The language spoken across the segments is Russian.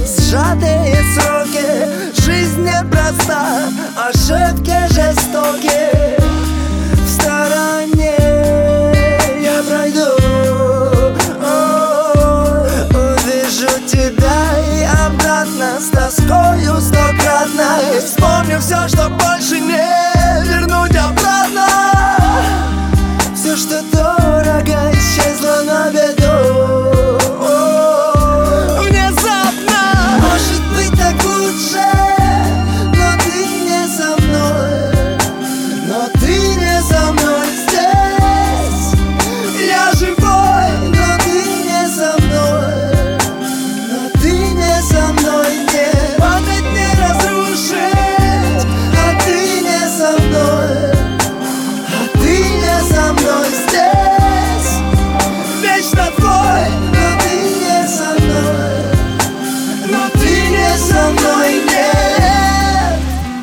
сжатые сроки. Жизнь непроста, ошибки жестокие. В стороне я пройду, увижу тебя и обратно с тоскою стократно. И вспомню все, что больше не вернуть обратно. Все, что дорого, исчезло на беду. Внезапно. Может быть так лучше, но ты не со мной. Но ты не со мной здесь. Я живой, но ты не со мной. Но ты не со мной, нет. Память не разрушить, а ты не со мной. А ты не со мной здесь. Вечно твой, но ты не со мной. Но ты не со мной, нет.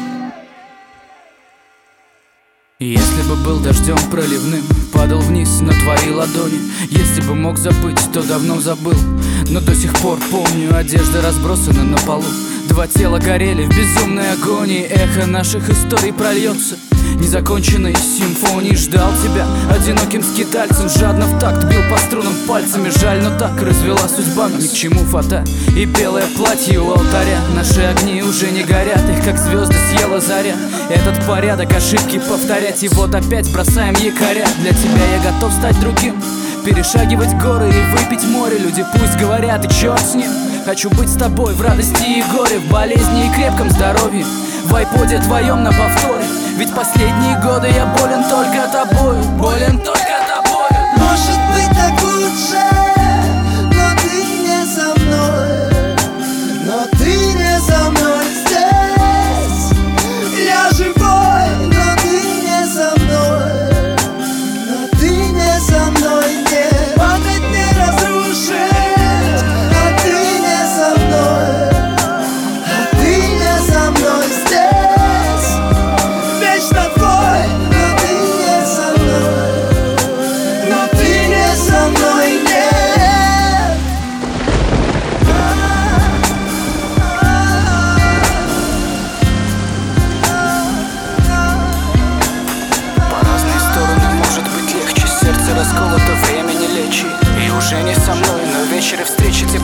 Если бы был дождем проливным, падал вниз на твои ладони. Если бы мог забыть, то давно забыл. Но до сих пор помню, одежда разбросана на полу. Два тела горели в безумной агонии. Эхо наших историй прольется незаконченной симфонии. Ждал тебя одиноким скитальцем, жадно в такт бил по струнам пальцами. Жаль, но так развела судьба нас. Ни к чему фата и белое платье у алтаря. Наши огни уже не горят, их как звезды съела заря. Этот порядок ошибки повторять, и вот опять бросаем якоря. Для тебя я готов стать другим, перешагивать горы и выпить море. Люди пусть говорят, и черт с ним. Хочу быть с тобой в радости и горе, в болезни и крепком здоровье, в айподе твоем на повторе. Ведь последние годы я болен только тобой, болен только тобой. Может быть так лучше, но ты не со мной. Но ты не со мной здесь. Я живой, но ты не со мной. Но ты не со мной, нет. Память не разрушить, а ты не со мной. А ты не со мной здесь. Вечно твой, но ты не со мной. Но ты не со мной, нет. По разные стороны может быть легче. Сердце расколото, время не лечит. И уже не со мной, но в вечере встречи тепло